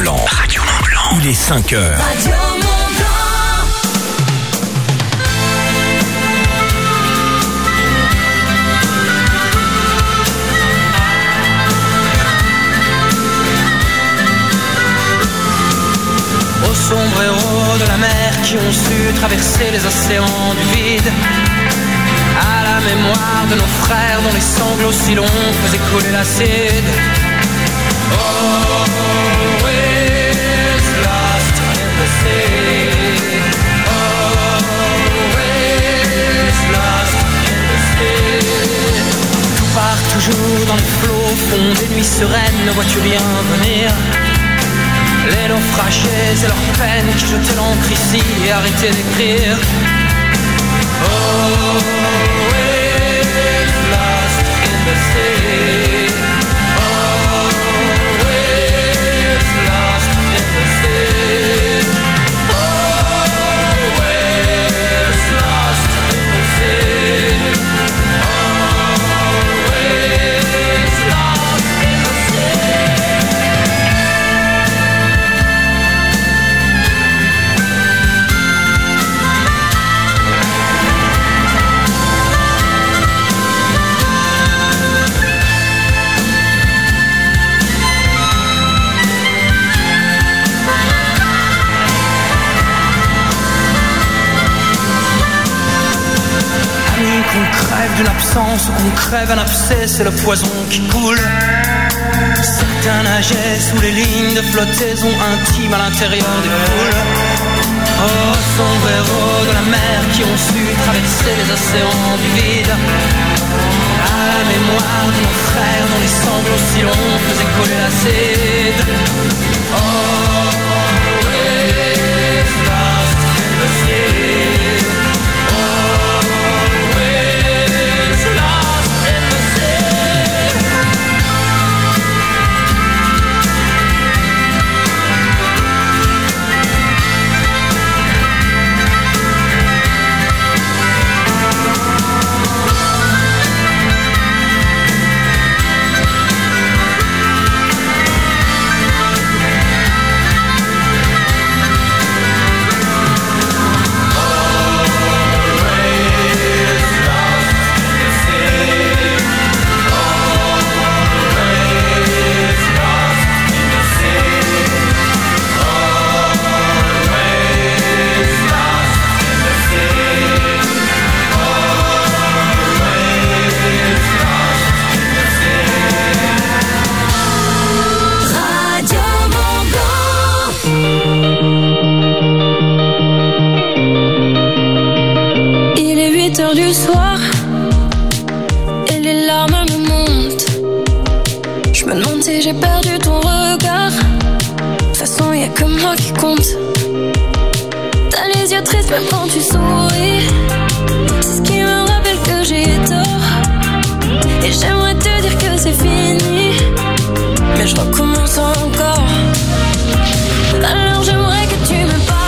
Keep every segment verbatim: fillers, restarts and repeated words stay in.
Mont-Blanc. Radio Mont-Blanc. Il est cinq heures. Radio Aux sombreros de la mer qui ont su traverser les océans du vide, à la mémoire de nos frères dont les sanglots si longs faisaient couler l'acide. Always lost in the sea. Always lost in the sea. Tout part toujours dans les flots, fond des nuits sereines, ne vois-tu rien venir? Les naufragés et leurs peines qui jetaient l'encre ici et arrêtaient d'écrire. Always lost in the sea. Always lost in the sea. Always lost in the sea. Always lost in the sea. Qu'on crève d'une absence ou qu'on crève un abcès, c'est le poison qui coule. Certains nageaient sous les lignes de flottaison intime à l'intérieur des foules. Oh, sombreros de la mer qui ont su traverser les océans du vide, à la mémoire de nos frères dont les sanglots si longs faisaient coller l'acide. Always lost in the sea. Du soir et les larmes me montent. Je me demande si j'ai perdu ton regard. De toute façon y'a que moi qui compte. T'as les yeux tristes même quand tu souris. C'est ce qui me rappelle que j'ai tort. Et j'aimerais te dire que c'est fini, mais je recommence encore. Alors j'aimerais que tu me pardonnes.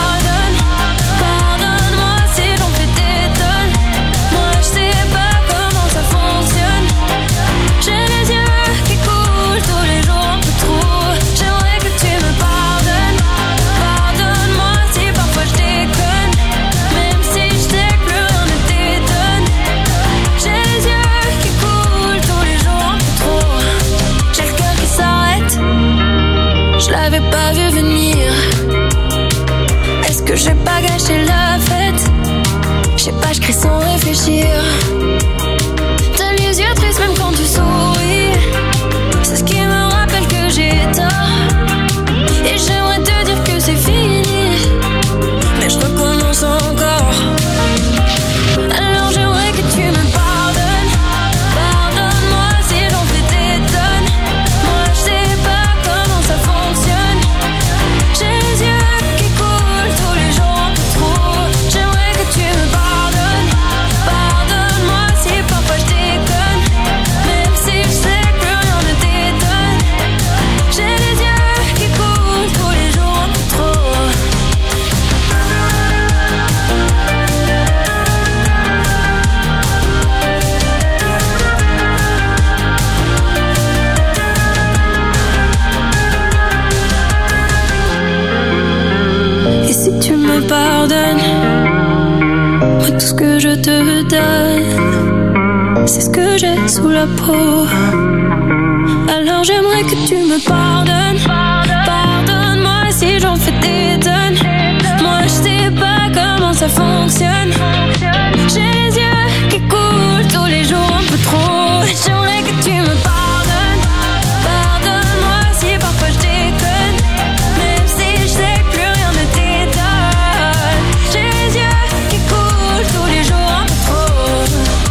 Tous les jours que je te donne, c'est ce que j'ai sous la peau. Alors j'aimerais que tu me pardonnes. Pardonne-moi si j'en fais des tonnes. Moi je sais pas comment ça fonctionne. J'ai les yeux qui coulent tous les jours un peu trop. J'aimerais que tu me pardonnes. Pardonne-moi si parfois je déconne, même si je sais que plus rien ne t'étonne. J'ai les yeux qui coulent tous les jours un peu trop.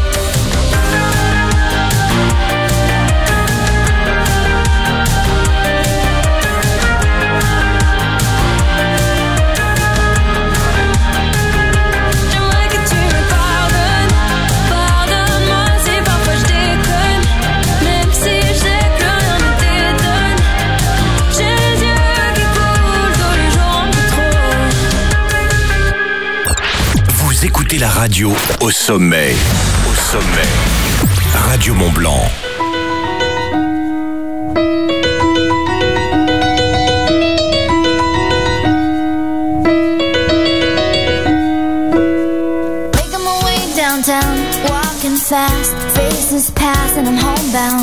J'aimerais que tu me pardonnes. Pardonne-moi si parfois je déconne, même si je sais que plus rien ne t'étonne. J'ai les yeux qui coulent tous les jours un peu trop. Vous écoutez la radio au sommet. Au sommet. Radio Mont-Blanc. Making my way downtown, walking fast, faces pass and I'm homebound.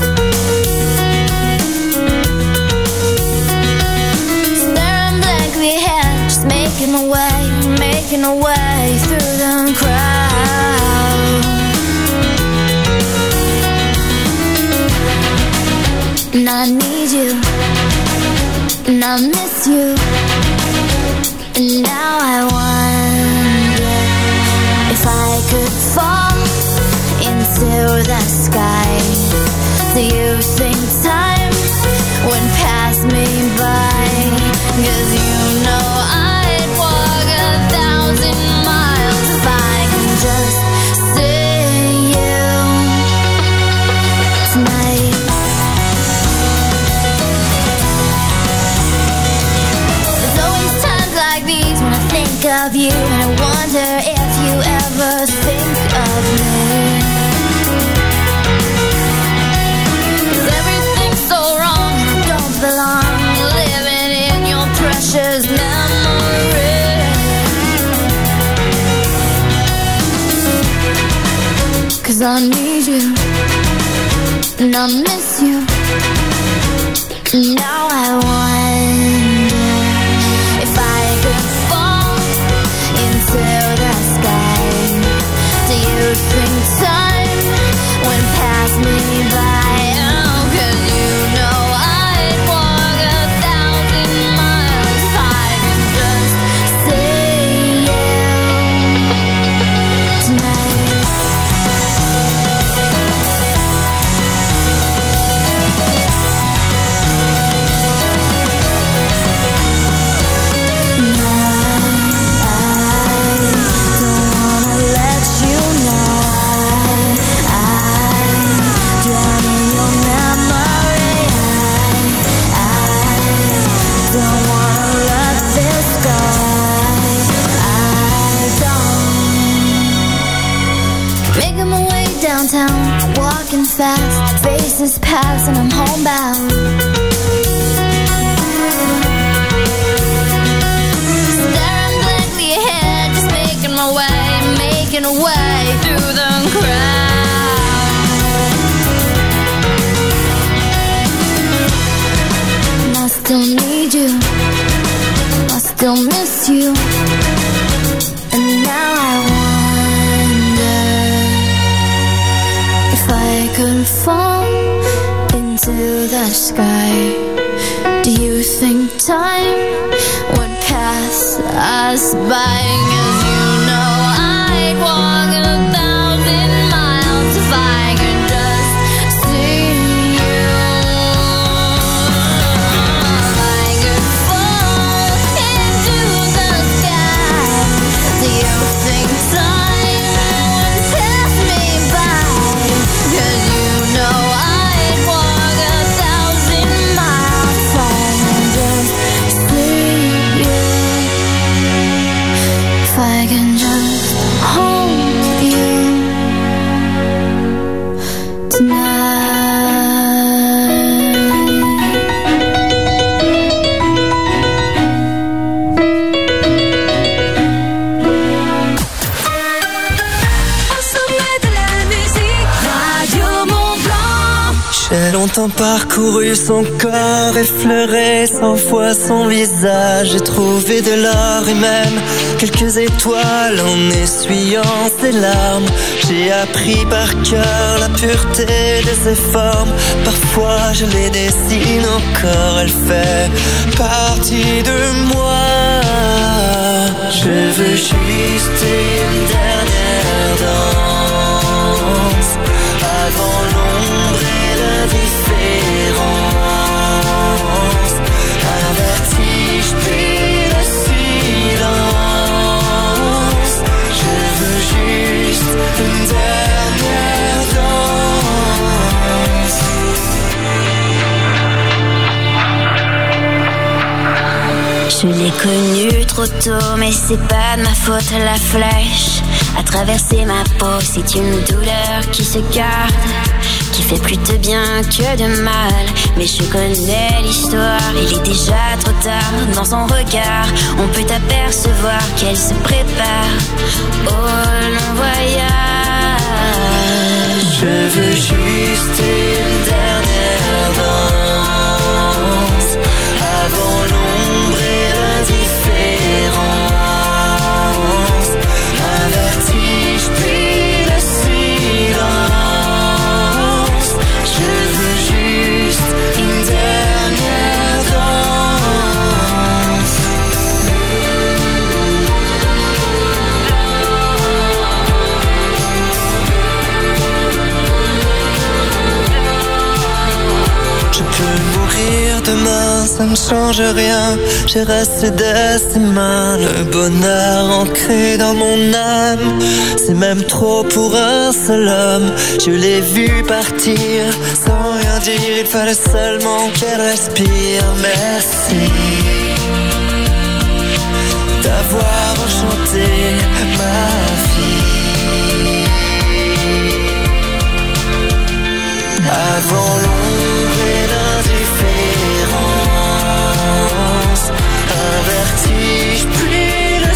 Staring blankly ahead, just making my way, making my way through the crowd. And I need you, and I miss you, and now I wonder if I could fall into the sky. Do you think time would pass me by? 'Cause you know I'd walk a thousand miles if I can just see you tonight. There's always times like these when I think of you, and I wonder if you ever think of me. 'Cause everything's so wrong, and I don't belong living in your precious memory. 'Cause I need you, and I miss you, and now I wonder if I could fall into the sky. Do you think time would pass me by? Oh, 'cause you know I'd walk a thousand miles if I could just see you tonight. Making my way downtown, walking fast, faces pass and I'm homebound. Staring blankly ahead, just making my way, making a way through the crowd. And I still need you, I still miss you, and now I wonder if I could fall into the sky. Do you think time would pass us by? 'Cause you know I'd walk a thousand miles if I could just see you. If I could fall into the sky, do you think time would pass me by? 'Cause you know I'd walk a thousand miles if I can just see you. If I can just hold J'ai longtemps parcouru son corps, effleuré cent fois son visage. J'ai trouvé de l'or et même quelques étoiles en essuyant ses larmes. J'ai appris par cœur la pureté de ses formes. Parfois je les dessine encore, elle fait partie de moi. Je veux juste une dernière danse avant l'ombre et l'indifférence. Un vertige puis le silence. Je veux juste une dernière danse. Je l'ai connue trop tôt, mais c'est pas de ma faute, la flèche a traversé ma peau. C'est une douleur qui se garde, qui fait plus de bien que de mal. Mais je connais l'histoire, il est déjà trop tard. Dans son regard, on peut apercevoir qu'elle se prépare au long voyage. Je veux juste une dernière danse avant l'ombre et l'indifférence. Un vertige puis le silence. Je veux juste une dernière danse. Je peux mourir demain, ça ne change rien. J'ai resté de ses mains, le bonheur ancré dans mon âme. C'est même trop pour un seul homme. Je l'ai vu partir sans rien dire, il fallait seulement qu'elle respire. Merci d'avoir enchanté ma vie. Avant l'ombre et l'indifférence, un vertige puis le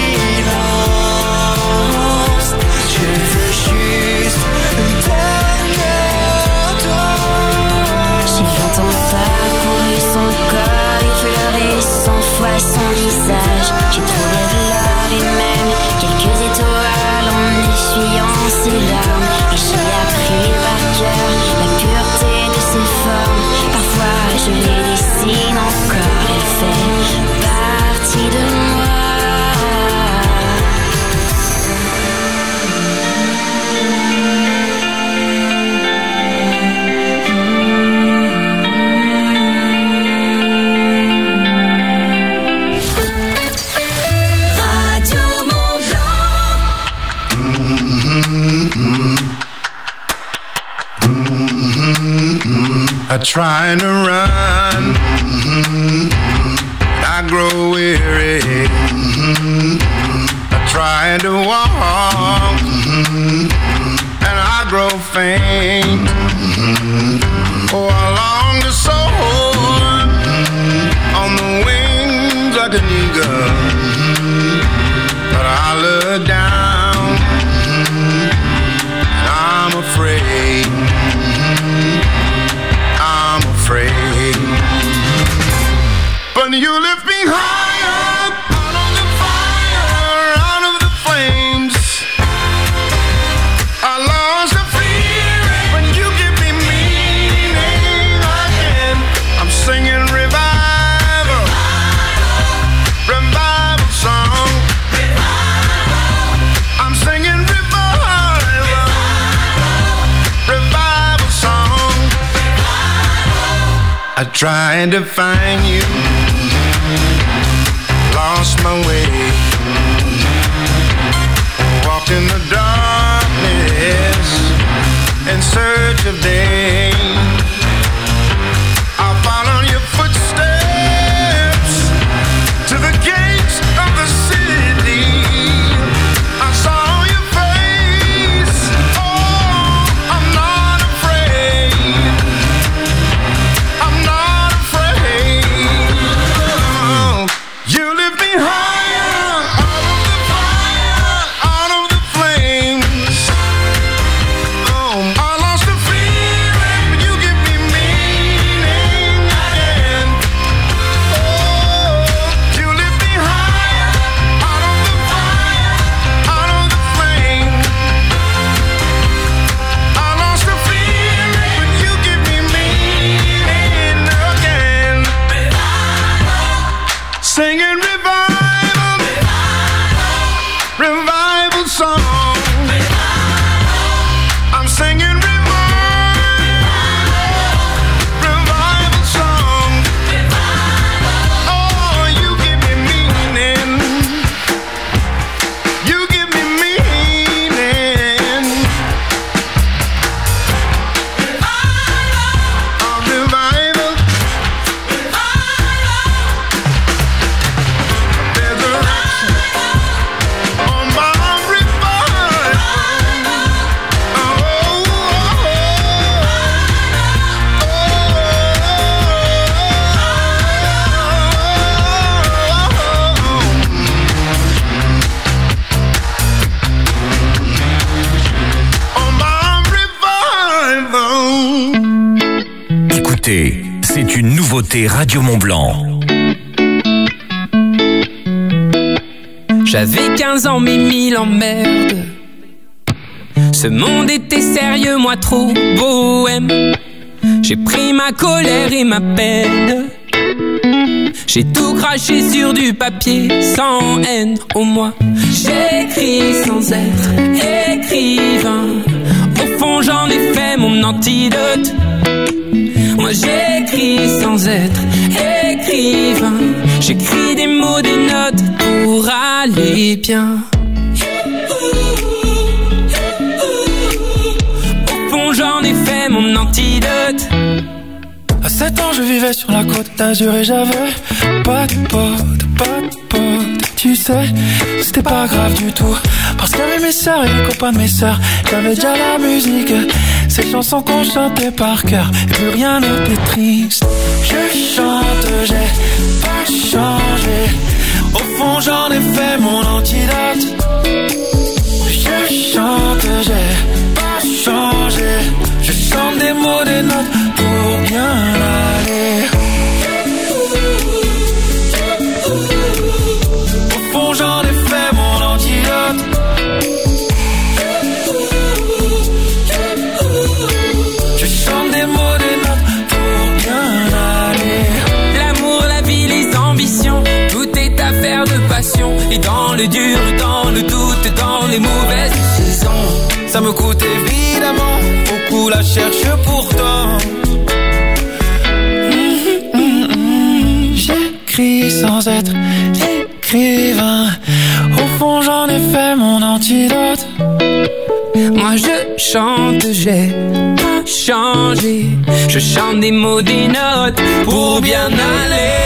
silence. Je veux juste une dernière danse. J'ai longtemps parcouru son corps, effleuré cent fois son visage. J'ai trouvé de l'or et même quelques étoiles en essuyant ses larmes. Et j'ai appris par cœur la pureté de ses formes. Parfois je les dessine encore, elle fait partie de moi. Radio Mont I try to run, I grow weary. I try to walk, and I grow faint. Oh, I long to soar on the wings like an eagle, but I look down, and I'm afraid. I'm afraid, but you lift me higher, out of the fire, out of the flames. I lost the fear, but you give me meaning again. I'm singing revival, revival song. I'm singing revival, revival song. I tried to find you, lost my way, walked in the darkness in search of day. I followed your footsteps to the gates of the city. I saw your face, oh, I'm not afraid. I'm not afraid. Oh, you lift me higher, out of the fire, out of the flames. Oh, I lost the feeling, but you écoutez, c'est une nouveauté Radio Mont-Blanc. J'avais quinze ans mais mille emmerdes. Ce monde était sérieux, moi trop bohème. J'ai pris ma colère et ma peine. J'ai tout craché sur du papier sans haine. Au moins j'écris sans être écrivain. Au fond j'en ai fait mon antidote. Moi j'écris sans être écrivain. J'écris des mots, des notes pour aller bien. Au fond j'en ai fait mon antidote. À sept ans je vivais sur la côte d'Azur et j'avais pas de pote, pas de pote. Tu sais, c'était pas grave du tout, parce qu'il y avait mes sœurs et les copains de mes sœurs. J'avais déjà la musique, ces chansons qu'on chantait par cœur, et plus rien n'était triste. Je chante, j'ai pas changé. Au fond j'en ai fait mon antidote. Je chante, j'ai pas changé. Je chante des mots, des notes pour bien aller. Au fond j'en ai fait mon antidote. Je chante des mots, des notes pour bien aller. L'amour, la vie, les ambitions, tout est affaire de passion. Et dans le dur, dans le doute, dans les mauvaises saisons, ça me coûte évidemment beaucoup la cherche pourtant. Mmh, mmh, mmh. J'écris sans être écrivain. Au fond j'en ai fait mon antidote. Moi je chante, j'ai pas changé. Je chante des mots, des notes pour bien aller.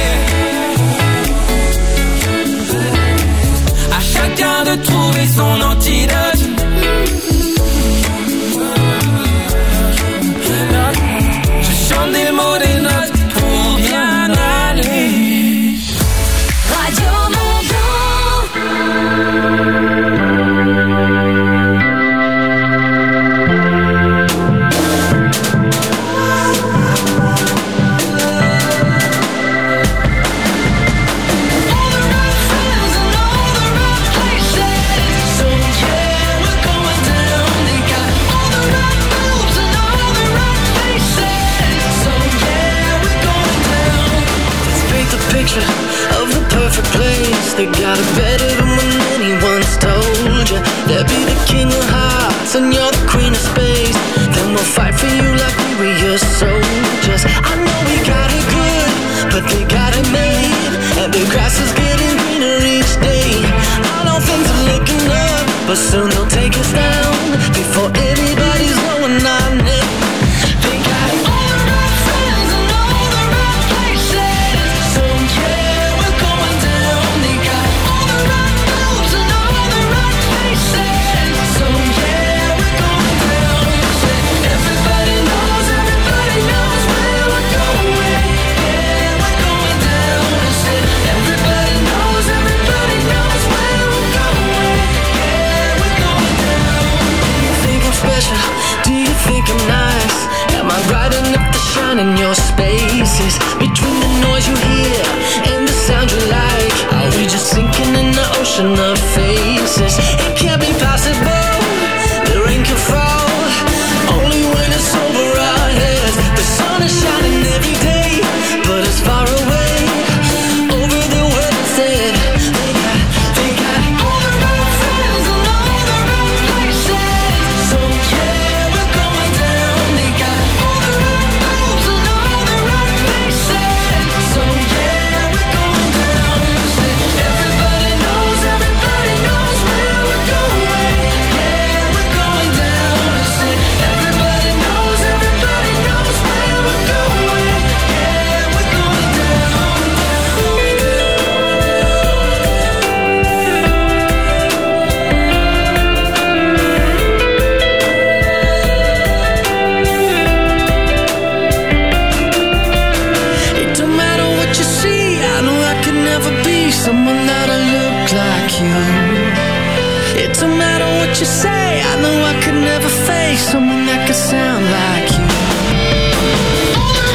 À chacun de trouver son antidote. Je chante des mots, des notes pour bien aller. Radio of the perfect place. They got it better than when anyone's told you. They'll be the king of hearts and you're the queen of space. Then we'll fight for you like we were your soldiers. I know we got it good, but they got it made. And the grass is getting greener each day. I know things are looking up, but soon they'll take us down before anybody's going on it. They got all the right friends and all the right places. So yeah, we're going down. They got all the right moves and all the right faces. So yeah, we're going down. Everybody knows, everybody knows where we're going. Yeah, we're going down. Everybody knows, everybody knows where we're going. Yeah, we're going down. Do you think I'm special? Do you think I'm nice? Am I bright enough to shine in your spaces? Between the noise you hear and the sound you like, are we just sinking in the ocean of faces? It can't be possible, the rain can fall only when it's over our heads. The sun is shining every day, but it's far away over the world instead. They got, they got all the right friends and all the right places. So yeah, we're going down. They got all the right moves and all the right faces. So yeah, we're going down. Everybody knows, everybody knows where we're going. Yeah, we're going down. Everybody knows, everybody knows where we're going. Yeah, we're going down. It don't matter what you see, I know I could never be someone that'll look like you. It don't matter what you say, I know I could never face someone that could sound like you. All the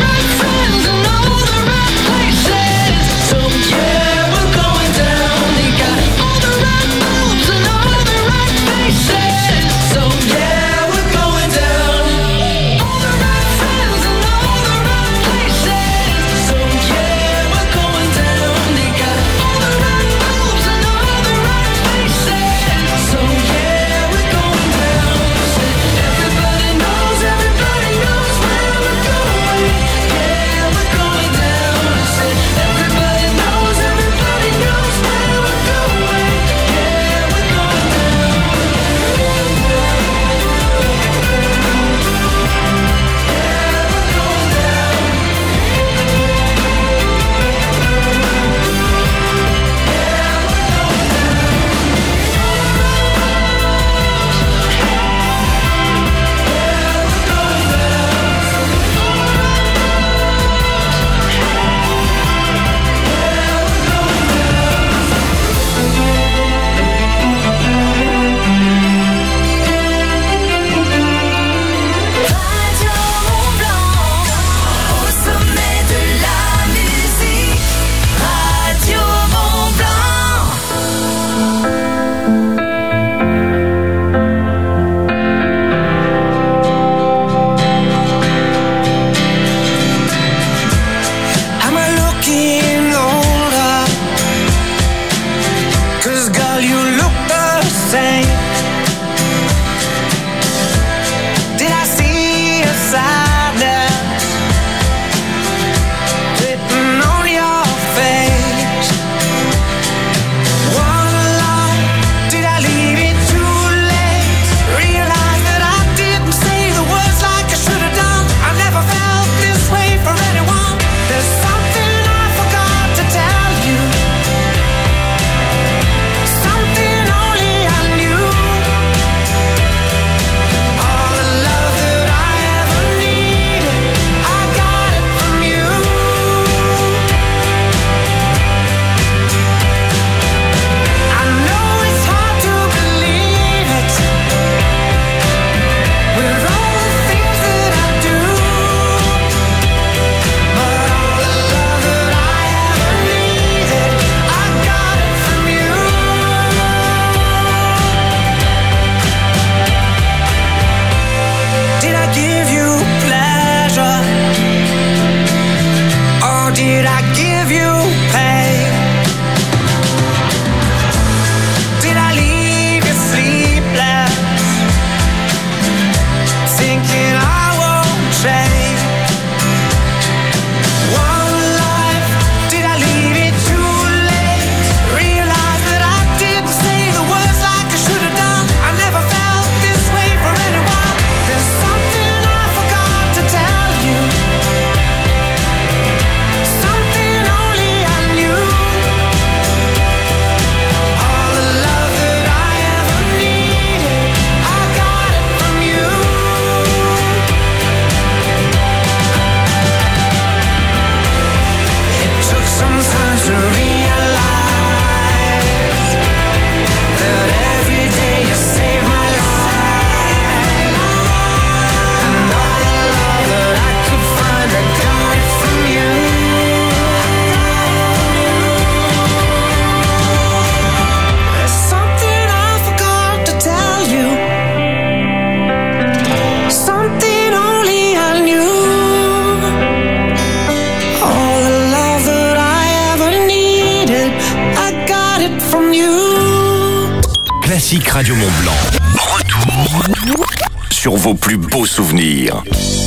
classiques Radio Mont Blanc. Retour sur vos plus beaux souvenirs.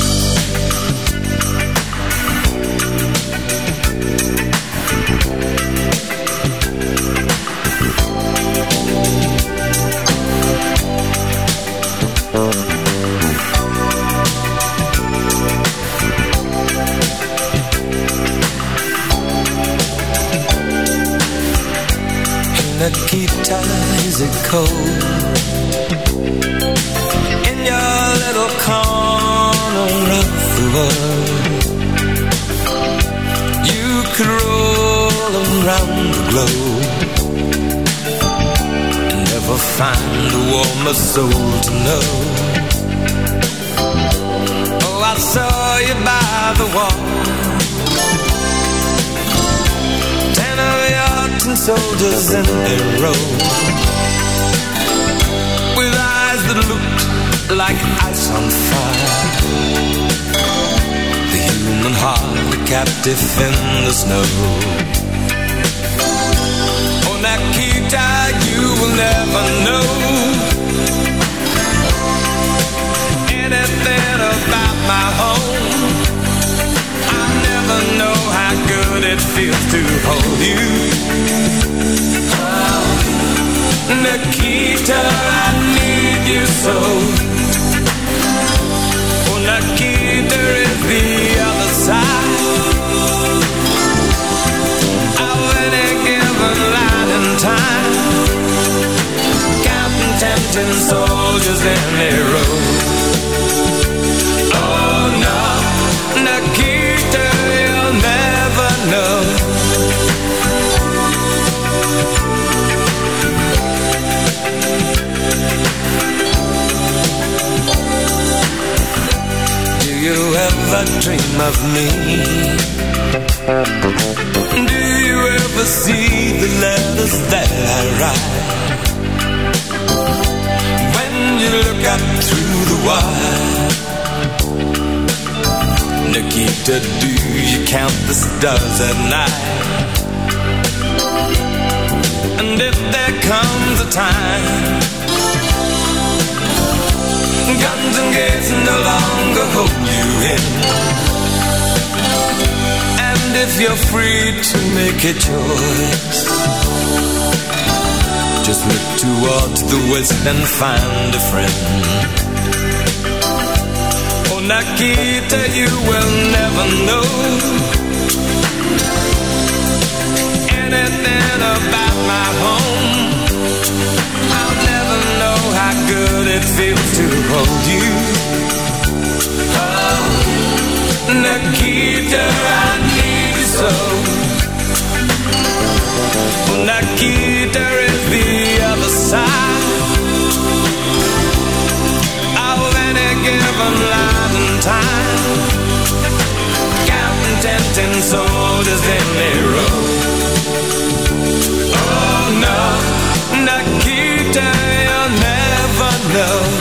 Nikita, is it cold in your little corner of the world? You could roll around the globe and never find a warmer soul to know. Oh, I saw you by the wall, ten of your ten soldiers in a row, with eyes that looked like ice on fire. The human heart, a captive in the snow. Oh, Nikita, you will never know anything about my home. I never know how good it feels to hold you. Oh, Nikita, I need you so. Oh, Nikita is the other side of any given line in time, counting tempting soldiers in a row. Oh no, Nikita, you'll never know. Do you ever dream of me? Do you ever see the letters that I write? When you look up through the wire, Nikita, do you count the stars at night? And if there comes a time guns and gates no longer hold you in, and if you're free to make a choice, just look towards the west and find a friend. Oh, Nikita, you will never know anything about my home. I'll never know how good it feels to hold you. Oh, Nikita, I need you so. Oh, Nikita is the other side of any given line in time, counting tempting soldiers in a row. Oh no, Nikita, you'll never know.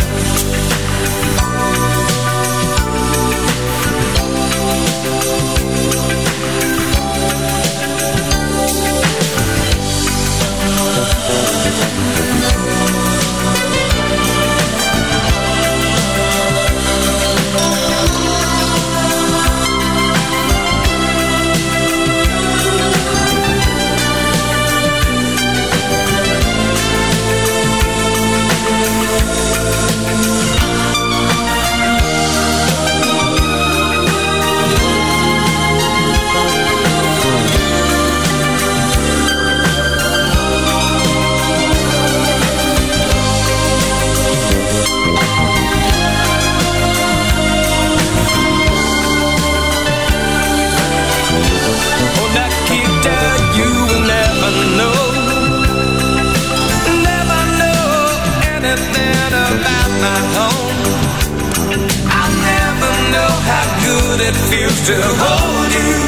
It feels to hold you.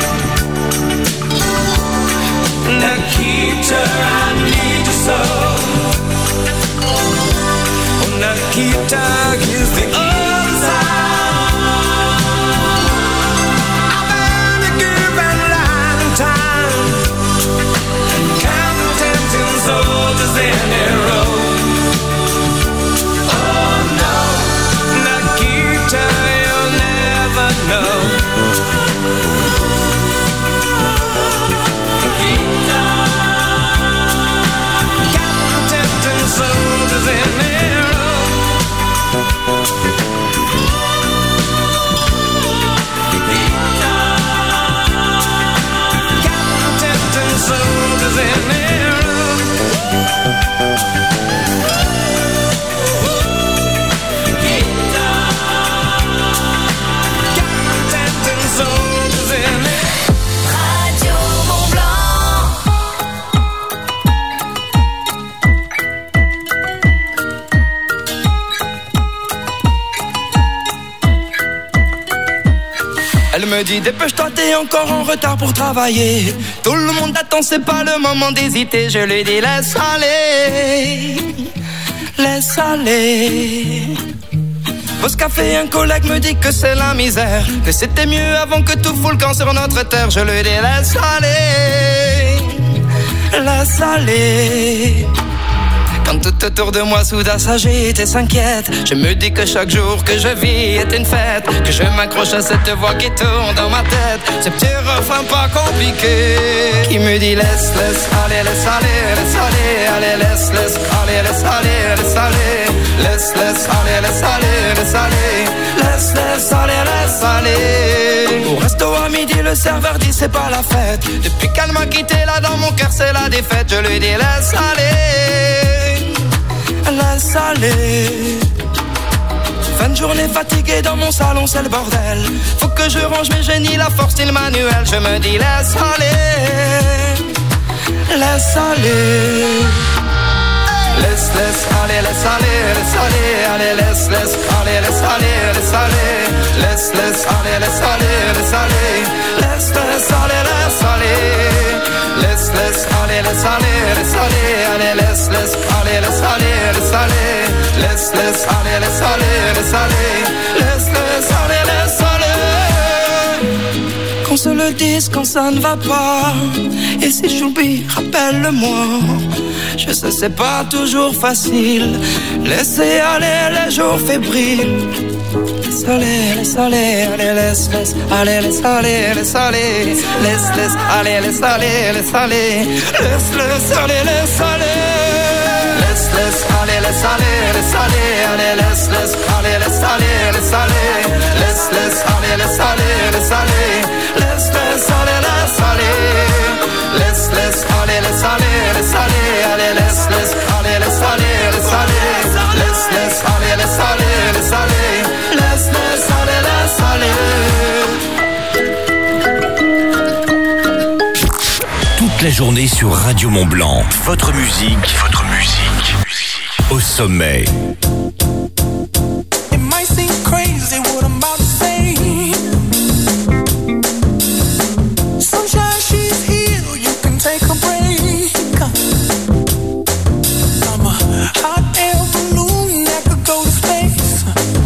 Nikita, I need you so. Oh, Nikita is the other side of any given line in time, counting tempting soldiers in a row. Elle me dit dépêche-toi, t'es encore en retard pour travailler. Tout le monde attend, c'est pas le moment d'hésiter. Je lui dis laisse aller, laisse aller. Pause café, un collègue me dit que c'est la misère, que c'était mieux avant que tout fout le camp sur notre terre. Je lui dis laisse aller, laisse aller. Quand tout autour de moi soudain s'agite et s'inquiète, je me dis que chaque jour que je vis est une fête, que je m'accroche à cette voix qui tourne dans ma tête, ce petit refrain pas compliqué qui me dit laisse, laisse aller, laisse aller, laisse aller, allez laisse, laisse aller, laisse aller, laisse aller, laisse, laisse aller, laisse aller, laisse aller, laisse, laisse aller, laisse aller. Au resto à midi le serveur dit c'est pas la fête, depuis qu'elle m'a quitté là dans mon cœur c'est la défaite. Je lui dis laisse aller, laisse aller. Fin de journée fatiguée dans mon salon, c'est le bordel. Faut que je range mes génies, la force style manuel. Je me dis laisse aller, laisse aller. Laisse, laisse aller, laisse aller, laisse aller. Allez, laisse, laisse aller, laisse aller, laisse aller. Laisse, laisse aller, laisse aller, laisse aller. Laisse, laisse aller, laisse aller. Laisse, laisse aller, laisse aller, laisse aller. Allez, laisse, laisse aller, laisse aller, laisse aller. Laisse, laisse aller, laisse aller, laisse aller. Laisse, laisse aller, laisse aller. Qu'on se le dise quand ça ne va pas. Et si j'oublie, rappelle-le-moi. Je sais c'est pas toujours facile. Laissez aller les jours fébriles. Laisse aller, laisse aller, allez laisse, laisse, allez laisse aller, laisse aller, laisse, laisse, allez laisse aller, laisse aller, laisse, laisse aller, laisse aller, laisse, laisse aller, laisse aller, laisse aller, allez laisse, laisse, allez laisse aller, laisse aller, laisse, laisse aller, laisse aller, laisse aller, laisse, laisse aller, laisse aller, laisse, laisse aller, laisse aller, laisse aller, allez laisse, laisse aller, laisse aller, laisse aller, laisse, laisse aller, laisse aller, laisse aller. Laisse, laisse aller, laisse aller. Toute la journée sur Radio Mont Blanc. Votre musique, votre musique. Au sommet. It might seem crazy what I'm about to say. Sunshine, she's here, you can take a break. I'm a hot air balloon that could go to space.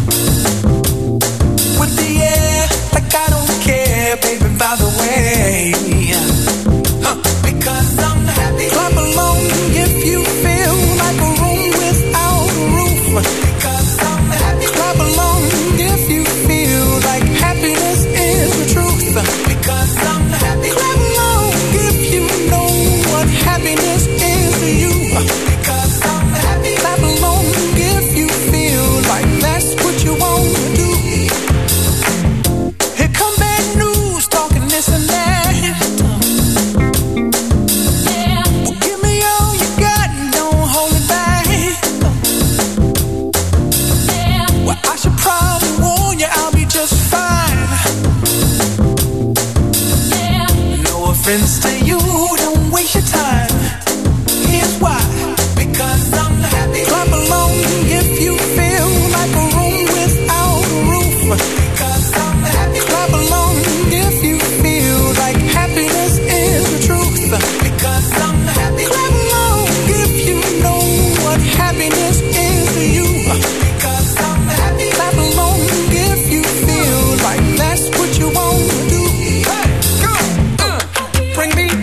With the air, like I don't care, baby, by the way. Huh. Because I'm happy. Clap along if you feel like a room without a roof. Because I'm happy. Clap along if you feel like happiness is the truth. Because I'm happy. Clap along if you know what happiness is to you. Because I'm happy. Clap along if you feel like that's what you want to do. Here come bad news, talking this and that. Yeah. Well, give me all you got and don't hold it back. Yeah. Well, I should probably warn you, I'll be just fine. Yeah. No offense to you, don't waste your time. Here's why. Because I'm happy. Clap along if you feel like a room without a roof. Because I'm happy. Clap along if you feel like happiness is the truth. Because I'm happy. Clap along if you know what happiness is to you. Because I'm happy. Clap along if you feel like that's what you want to do. Hey, go, uh, bring me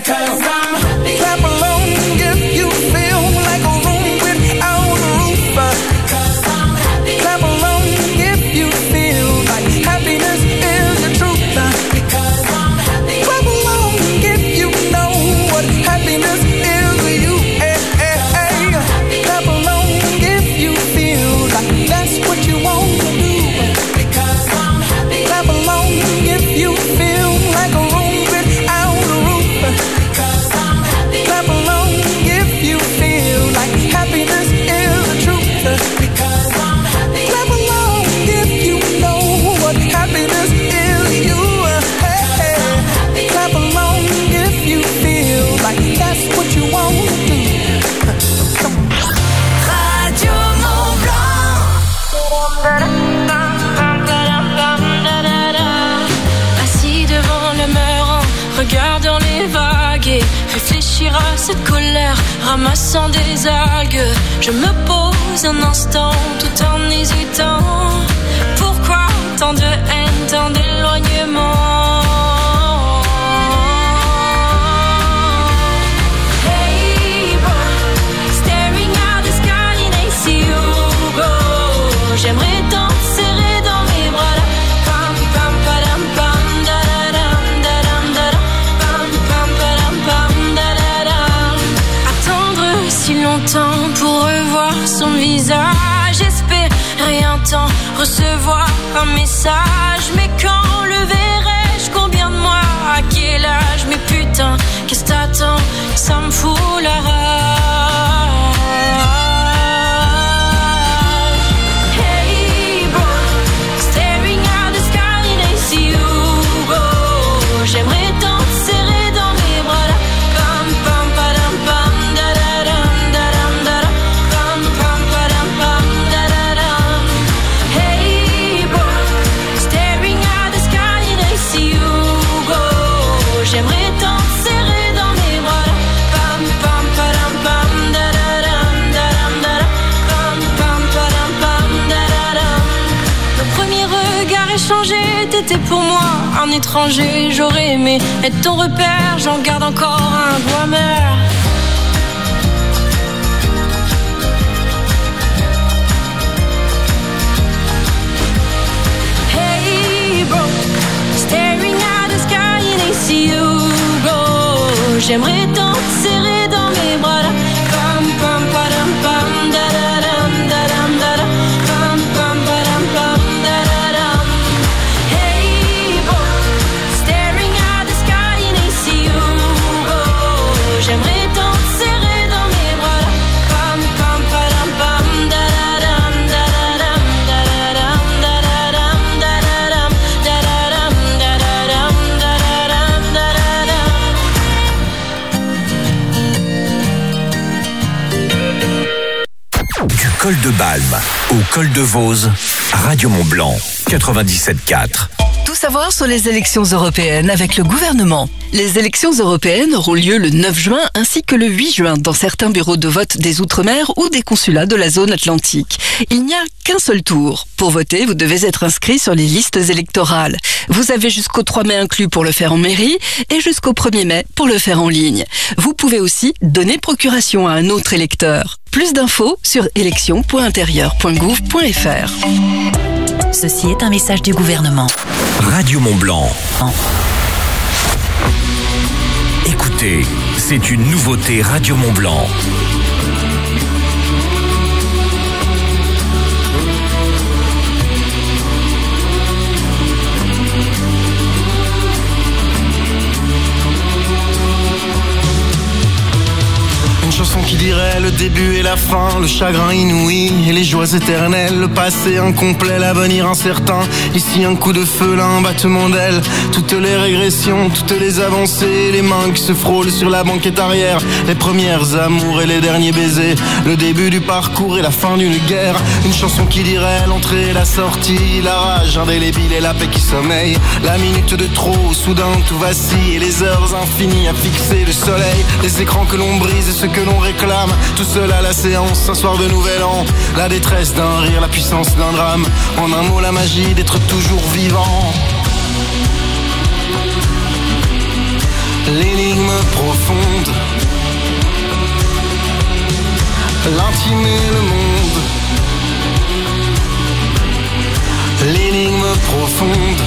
because I'm happy. Clap along if you feel like a room without a roof. Because I'm happy. Clap along if you feel like happiness is the truth. Because I'm happy. Clap along if you know what happiness is to you. Hey, hey, hey. Clap along if you feel like that's what you want to do. Because I'm happy. Clap along if you feel like a room without a roof. Because I'm happy. Clap along if you feel like happiness is the truth. Because I'm happy. Clap along if you know what happiness is to you. Hey, hey. Clap along if you feel like that's what you want to do. Radio Mont Assis devant le mur en regardant les vagues et réfléchir à cette colère, ramassant des algues. Je me pose un instant tout en hésitant. Pourquoi tant de haine, tant d'éloignement? Hey boy, staring at the sky in A C U go. J'aimerais tant te serrer dans mes bras là. Pam pam padam pam da da dam da dam da dam. Pam pam padam pam da da dam. Attendre si longtemps pour revoir son visage, espérer un temps, recevoir un message. Mais quand le verrai-je, combien de mois, à quel âge? Mais putain, qu'est-ce que t'attends? Ça me fout la rage. Hey bro, staring at the sky in A C U go. J'aimerais tant te serrer dans mes bras là. Pam pam padam pam da da dam da dam da dam. Pam pam padam pam da da dam. Hey bro, staring at the sky in A C U go. J'aimerais tant te serrer dans mes bras là. Pam pam padam pam da da dam da dam da dam. Pam pam padam pam da da dam. Le premier regard échangé, t'étais pour moi un étranger. J'aurais aimé être ton repère, j'en garde encore un goût amer. Hey bro, staring at the sky in A C U go. J'aimerais tant te serrer dans mes bras là. Pam pam padam pam da da dam da dam da dam. Pam pam padam pam da da dam. Hey bro, staring at the sky in A C U go. J'aimerais tant te serrer dans mes bras là. Pam pam padam pam da da dam da da dam da da dam da da dam da da dam da da dam da da dam da da dam da da dam. Du col de Balme au col de Vose, Radio Mont Blanc, quatre-vingt-dix-sept quatre. Tout savoir sur les élections européennes avec le gouvernement. Les élections européennes auront lieu le neuf juin ainsi que le huit juin dans certains bureaux de vote des Outre-mer ou des consulats de la zone atlantique. Il n'y a qu'un seul tour. Pour voter, vous devez être inscrit sur les listes électorales. Vous avez jusqu'au trois mai inclus pour le faire en mairie et jusqu'au premier mai pour le faire en ligne. Vous pouvez aussi donner procuration à un autre électeur. Plus d'infos sur élections point intérieur point gouv point f r. Ceci est un message du gouvernement. Radio Mont Blanc. Écoutez, c'est une nouveauté Radio Mont Blanc. Une chanson qui dirait le début et la fin, le chagrin inouï et les joies éternelles, le passé incomplet, l'avenir incertain. Ici un coup de feu, là un battement d'aile. Toutes les régressions, toutes les avancées, les mains qui se frôlent sur la banquette arrière, les premières amours et les derniers baisers, le début du parcours et la fin d'une guerre. Une chanson qui dirait l'entrée et la sortie, la rage indélébile et la paix qui sommeille, la minute de trop, soudain tout vacille et les heures infinies à fixer le soleil, les écrans que l'on brise et ce que l'on réclame, tout seul à la séance, un soir de nouvel an, la détresse d'un rire, la puissance d'un drame, en un mot la magie d'être toujours vivant. l'énigme profonde, l'intime et le monde, l'énigme profonde.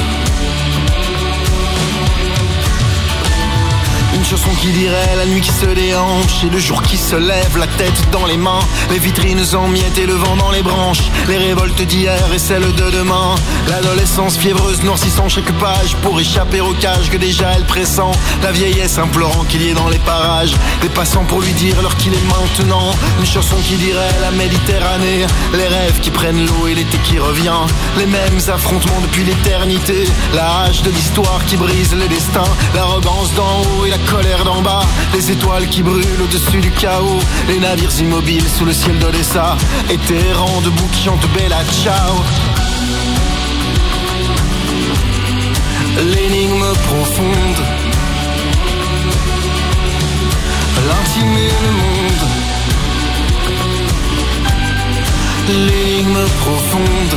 Une chanson qui dirait la nuit qui se déhanche et le jour qui se lève, la tête dans les mains, les vitrines en miettes et le vent dans les branches, les révoltes d'hier et celles de demain, l'adolescence fiévreuse noircissant chaque page pour échapper au cage que déjà elle pressent, la vieillesse implorant qu'il y ait dans les parages des passants pour lui dire l'heure qu'il est maintenant. Une chanson qui dirait la Méditerranée, les rêves qui prennent l'eau et l'été qui revient, les mêmes affrontements depuis l'éternité, la hache de l'histoire qui brise le destin, l'arrogance d'en haut et la colère d'en bas, les étoiles qui brûlent au-dessus du chaos, les navires immobiles sous le ciel d'Odessa, et tes errants debout qui chantent Bella Ciao. L'énigme profonde, l'intime et le monde, l'énigme profonde.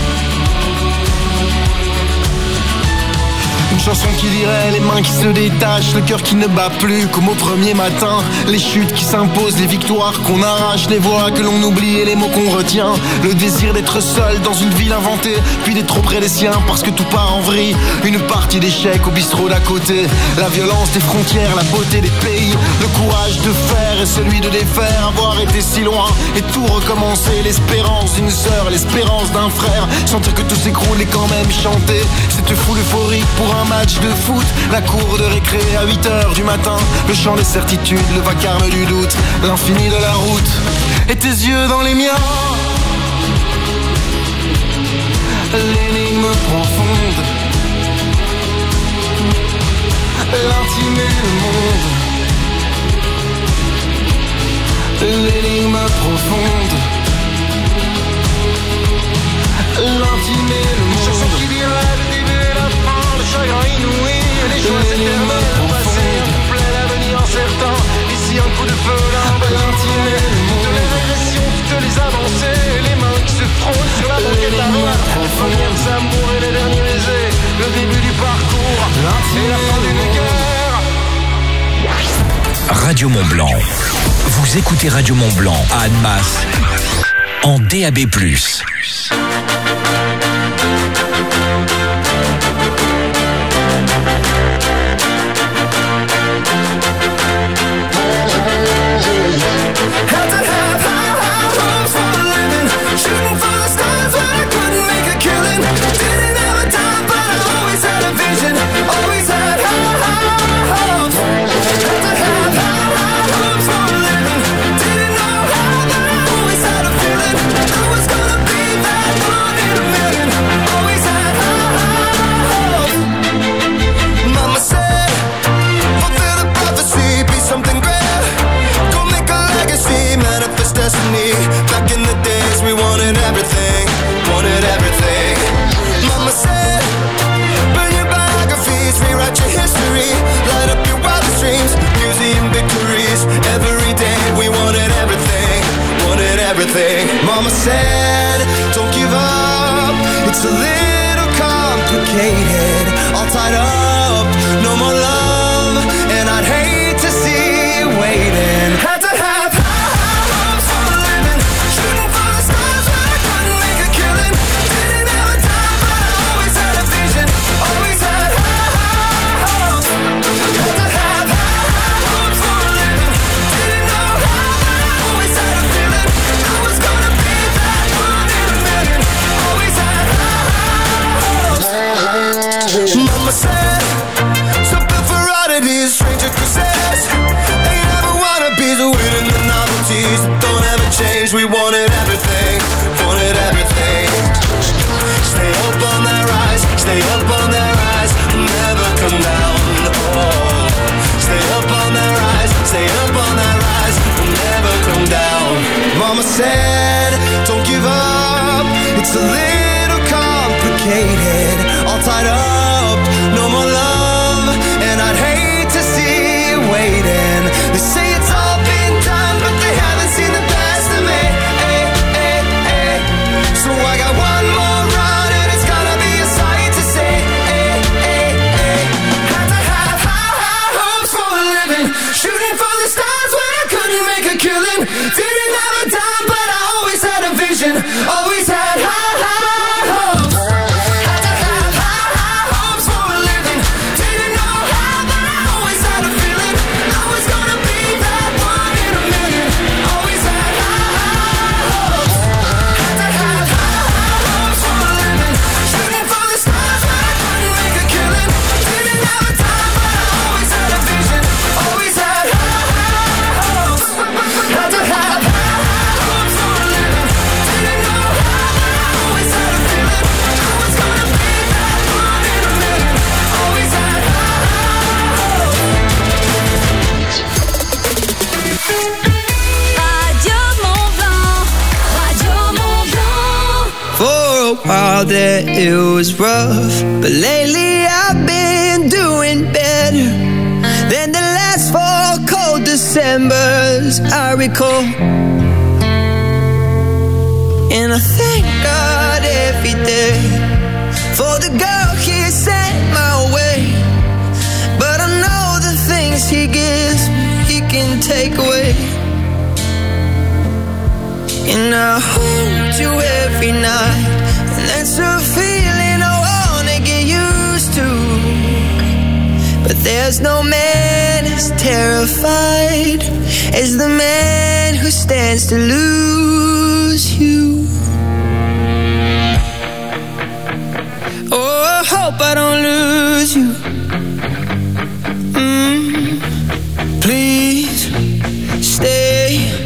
Une chanson qui dirait les mains qui se détachent, le cœur qui ne bat plus comme au premier matin, les chutes qui s'imposent, les victoires qu'on arrache, les voix que l'on oublie et les mots qu'on retient, le désir d'être seul dans une ville inventée, puis d'être trop près des siens parce que tout part en vrille, une partie d'échecs au bistrot d'à côté, la violence des frontières, la beauté des pays, le courage de faire et celui de défaire, avoir été si loin et tout recommencer, l'espérance d'une sœur, l'espérance d'un frère, sentir que tout s'écroule et quand même chanter cette foule euphorique pour un match de foot, la cour de récré à huit heures du matin, le chant des certitudes, le vacarme du doute, l'infini de la route, et tes yeux dans les miens, l'énigme profonde, l'intime et le monde, l'énigme profonde, l'intime et le monde. Chanson qui dirait le début et la fin, le chagrin inouï, les joies éternelles, le passé incomplet, l'avenir incertain, ici un coup de feu, là un bel intime et le monde. Toutes les régressions, toutes les avancées, les mains qui se frôlent sur la banquette arrière, les premières amours et les derniers baisers, le début du parcours, et la fin d'une guerre. Radio Mont-Blanc. Vous écoutez Radio Mont-Blanc à Annemasse en D A B plus. Back in the days we wanted everything, wanted everything. Mama said, burn your biographies, rewrite your history, light up your wildest dreams, museum victories. Every day we wanted everything, wanted everything. Mama said, don't give up, it's a little complicated, all tied up, no more love, and I'd hate to see you waiting. Had to have Mama said, something for oddities, stranger crusades. Ain't never wanna be the winning the novelties that don't ever change. We wanted everything, wanted everything. Stay up on that rise, stay up on that rise, never come down. Oh, stay up on that rise, stay up on that rise, never come down. Mama said, don't give up, it's a little complicated, all tied up, no more love, and I'd hate to see you waiting. They say it's all been done, but they haven't seen the best of me. Ay, ay, ay. So I got one more run, and it's gonna be a sight to see. Ay, ay, ay. Had to have high, high hopes for vision, always had high, high hopes. Had to have high, high hopes for a living. Didn't know how, but I always had a feeling I was gonna be that one in a million. Always had high, high hopes. Had to have high, high hopes for a living. Shooting for the stars, but I couldn't make a killing. Didn't have a time, but I always had a vision. Always had high, high hopes. Had to have high, high hopes for a living. Didn't know how, but I always had a feeling I was gonna be that one in a million. Always had high, high hopes. Radio Mont Blanc, Radio Mont Blanc. For a while there it was rough, but lately I've been doing better than the last four cold Decembers I recall. And I thank God every day for the girl He sent my way. But I know the things He gives me, He can take away. And I hold you every night, and that's a feeling I wanna get used to. But there's no man as terrified as the man who stands to lose you. Oh, I hope I don't lose you. Mm. Please stay.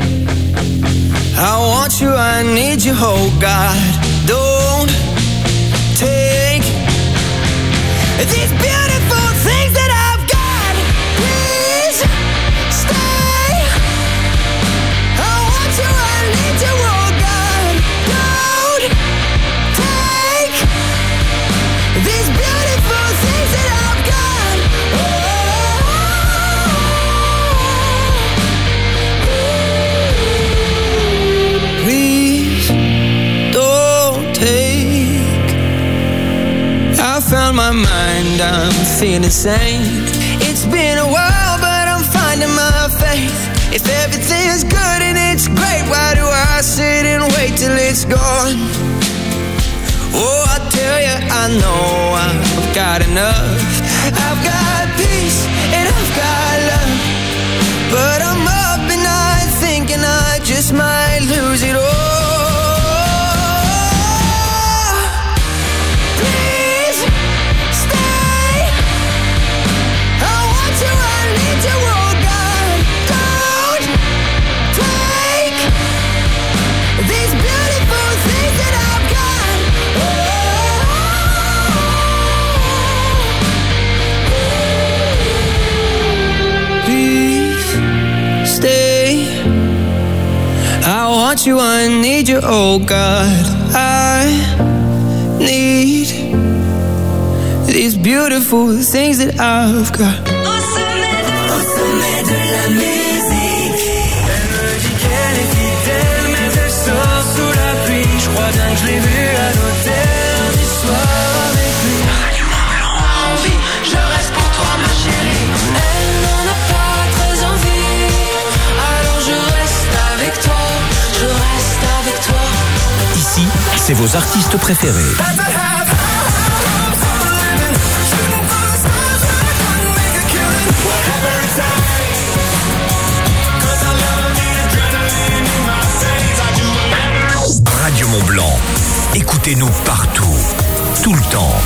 I want you, I need you, oh God. Don't take these beautiful things that I've got. Please stay. I want you, I need you, oh God. Don't take these beautiful things that I've got. Please don't take. I found my mind, I'm feeling sane. It's been a while, but I'm finding my faith. If everything's good and it's great, why do I sit and wait till it's gone? Oh, I tell you, I know I've got enough. I've got peace and I've got love, but I'm up and night thinking I just might lose it all. Please stay. I want you, I need you, oh God. Don't take these beautiful things that I've got. Please stay. I want you, I need you, oh God. I need these beautiful things that I've got. Au sommet de, au sommet de la musique. Elle me dit qu'elle est fidèle, mais elle sort sous la pluie. Je crois bien que je l'ai vue à l'hôtel du soir avec lui. Envie, je reste pour toi ma chérie. Elle n'en a pas très envie, alors je reste avec toi, je reste avec toi. Ici, c'est vos artistes préférés. Radio Mont Blanc. Écoutez-nous partout, tout le temps.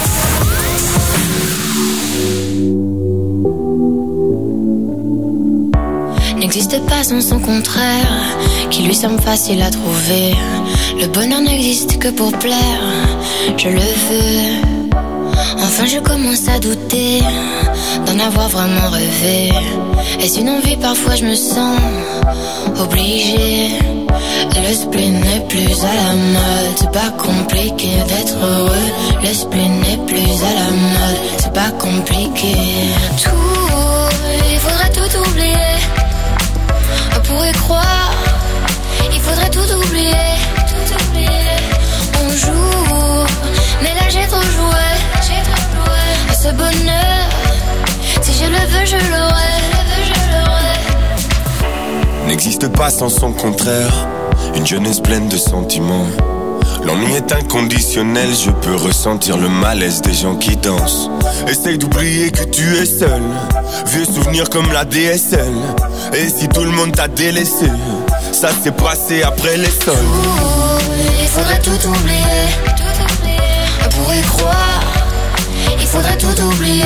N'existe pas sans son contraire, qui lui semble facile à trouver. Le bonheur n'existe que pour plaire, je le veux. Enfin je commence à douter d'en avoir vraiment rêvé. Est-ce une envie? Parfois je me sens obligée. Le spleen n'est plus à la mode, c'est pas compliqué d'être heureux. Le spleen n'est plus à la mode, c'est pas compliqué. Tout, il faudrait tout oublier. On pourrait croire, il faudrait tout oublier. Tout oublier. On joue, mais là j'ai trop joué. J'ai trop joué. À ce bonheur, si je le veux, je l'aurai. N'existe pas sans son contraire. une jeunesse pleine de sentiments. L'ennui est inconditionnel, je peux ressentir le malaise des gens qui dansent. Essaye d'oublier que tu es seul, vieux souvenirs comme la D S L. Et si tout le monde t'a délaissé, ça s'est passé après les sols. Il faudrait tout oublier, on pourrait croire. Il faudrait tout oublier.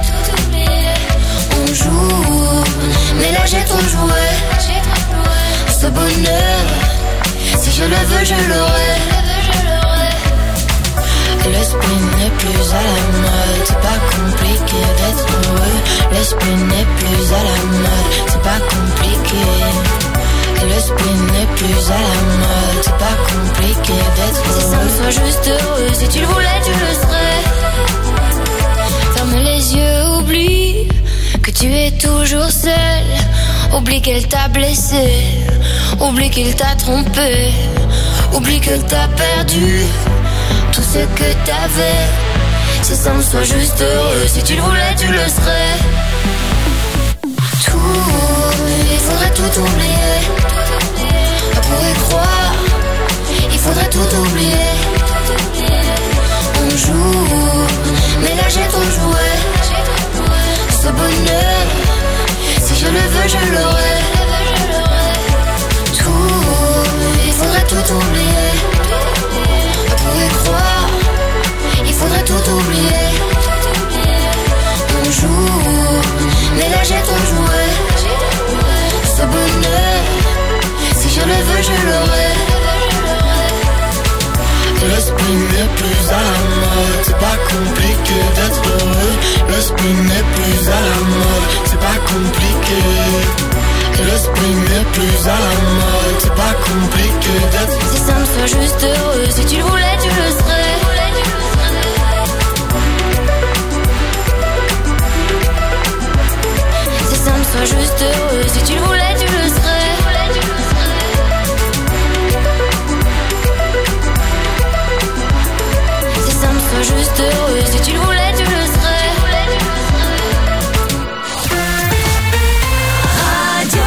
On joue, mais là j'ai trop joué. Ce bonheur, si je le veux, je l'aurai. L'esprit n'est plus à la mode, c'est pas compliqué d'être heureux. L'esprit n'est plus à la mode, c'est pas compliqué. L'esprit n'est plus à la mode, c'est pas compliqué d'être heureux. Si simple, sois juste heureux, si tu le voulais, tu le serais. Ferme les yeux, oublie que tu es toujours seul. Oublie qu'elle t'a blessé, oublie qu'il t'a trompé, oublie que t'as perdu tout ce que t'avais. C'est simple, sois juste heureux, si tu le voulais, tu le serais. Tout, il faudrait tout oublier. On pourrait croire, il faudrait tout oublier. On joue, mais là j'ai trop joué. Ce bonheur, si je le veux, je l'aurai. Tout, il faudrait tout oublier. On pourrait croire, il faudrait tout oublier. On joue, mais là j'ai trop joué. Ce bonheur, si je le veux, je l'aurai. L'esprit n'est plus à la mode, c'est pas compliqué d'être heureux. L'esprit n'est plus à la mode, c'est pas compliqué. L'esprit n'est plus à la mode, c'est pas compliqué d'être heureux. C'est simple, sois juste heureux, si tu le voulais, tu le serais. C'est simple, sois juste heureux, si tu le voulais, tu le serais. C'est simple, sois juste heureux, si tu le voulais, tu le serais. Radio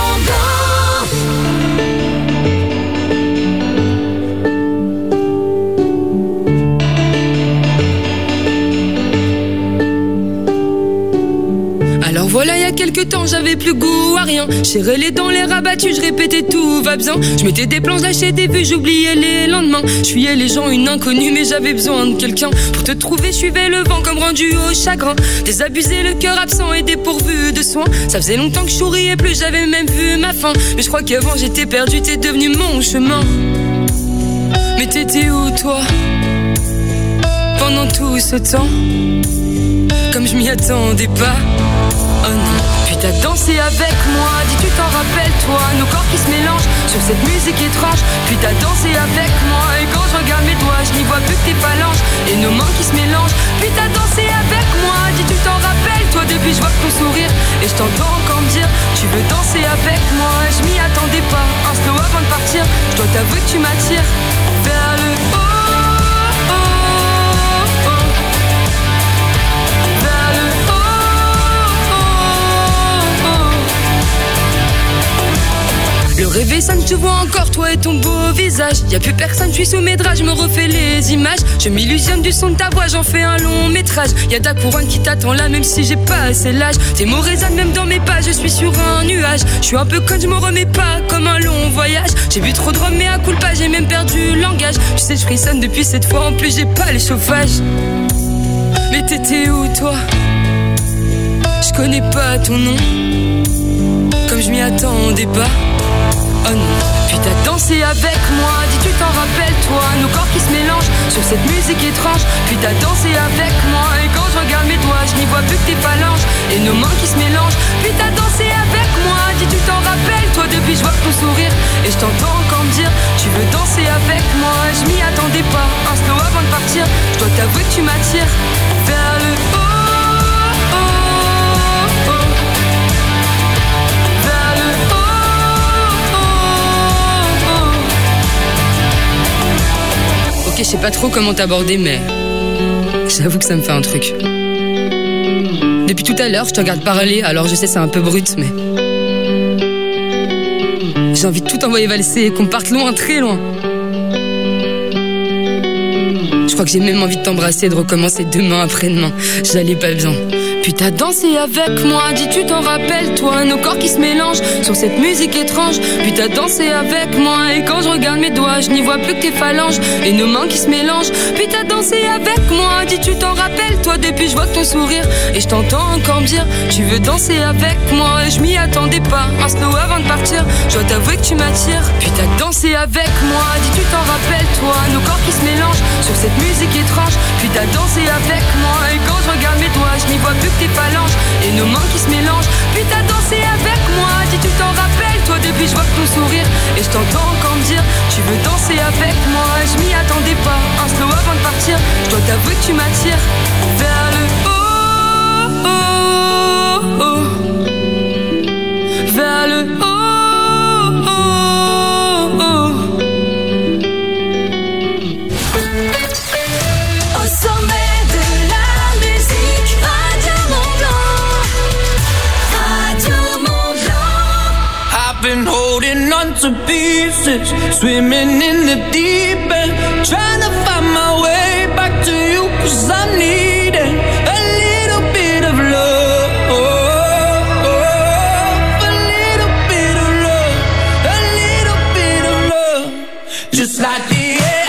Alors voilà, il y a quelques temps, j'avais plus goût à rien. Serrais les dents, les rabattus, je répétais tout va bien. Je mettais des plans, lâchais des vues, j'oubliais les lendemains. Je fuyais les gens, une inconnue, mais j'avais besoin de quelqu'un. Pour te trouver, je suivais le vent comme rendu au chagrin. Désabusé, le cœur absent et dépourvu de soins. Ça faisait longtemps que je souriais plus, j'avais même vu ma fin. Mais je crois qu'avant j'étais perdu, t'es devenu mon chemin. Mais t'étais où toi, pendant tout ce temps? Comme je m'y attendais pas. Oh non. Puis t'as dansé avec moi, dis tu t'en rappelles toi. Nos corps qui se mélangent sur cette musique étrange. Puis t'as dansé avec moi, et quand je regarde mes doigts, je n'y vois plus que tes phalanges et nos mains qui se mélangent. Puis t'as dansé avec moi, dis tu t'en rappelles toi. Depuis je vois ton sourire et je t'entends encore me dire tu veux danser avec moi. Je m'y attendais pas, un slow avant de partir. Je dois t'avouer que tu m'attires vers le haut. Le réveil sonne, je te vois encore, toi et ton beau visage. Y'a plus personne, je suis sous mes draps, je me refais les images. Je m'illusionne du son de ta voix, j'en fais un long métrage. Y'a ta couronne qui t'attend là, même si j'ai pas assez l'âge. Tes mots résonnent même dans mes pas, je suis sur un nuage. Je suis un peu conne, je me remets pas comme un long voyage. J'ai bu trop de rhum, mais à coup pas, j'ai même perdu le langage. Tu sais, je frissonne depuis cette fois, en plus j'ai pas les chauffages. Mais t'étais où toi? Je connais pas ton nom, comme je m'y attendais pas. Oh non. Puis t'as dansé avec moi, dis tu t'en rappelles toi. Nos corps qui se mélangent sur cette musique étrange. Puis t'as dansé avec moi, et quand je regarde mes doigts, je n'y vois plus que tes phalanges et nos mains qui se mélangent. Puis t'as dansé avec moi, dis tu t'en rappelles toi. Depuis je vois ton sourire et je t'entends encore me dire tu veux danser avec moi. Je m'y attendais pas, un slow avant de partir. Je dois t'avouer que tu m'attires vers le haut. Je sais pas trop comment t'aborder, mais j'avoue que ça me fait un truc. Depuis tout à l'heure, je te regarde parler, alors je sais c'est un peu brut, mais J'ai envie de tout envoyer valser et qu'on parte loin, très loin. Je crois que j'ai même envie de t'embrasser et de recommencer demain après-demain. J'allais pas bien. Puis t'as dansé avec moi, dis tu t'en rappelles toi, nos corps qui se mélangent sur cette musique étrange. Puis t'as dansé avec moi et quand je regarde mes doigts, je n'y vois plus que tes phalanges et nos mains qui se mélangent. Puis t'as dansé avec moi, dis tu t'en rappelles toi, depuis je vois ton sourire et je t'entends encore me dire tu veux danser avec moi. Et je m'y attendais pas, un slow avant de partir, je dois t'avouer que tu m'attires. Puis t'as dansé avec moi, dis tu t'en rappelles toi, nos corps qui se mélangent sur cette musique étrange. Puis t'as dansé avec moi et quand je regarde mes doigts, je n'y vois plus tes phalanges et nos mains qui se mélangent. Puis t'as dansé avec moi, dis tu t'en rappelles toi, depuis je vois ton sourire et je t'entends encore me dire tu veux danser avec moi. Je m'y attendais pas, un slow avant de partir, je dois t'avouer que tu m'attires vers le haut, oh, oh, vers le haut, oh, oh. Au sommet de la musique, Radio Mont-Blanc, Radio Mont-Blanc. I've been holding on to pieces, swimming in the deep end, trying to find my way back to you, 'cause I'm needing a little bit of love, a little bit of love, a little bit of love, just like the air.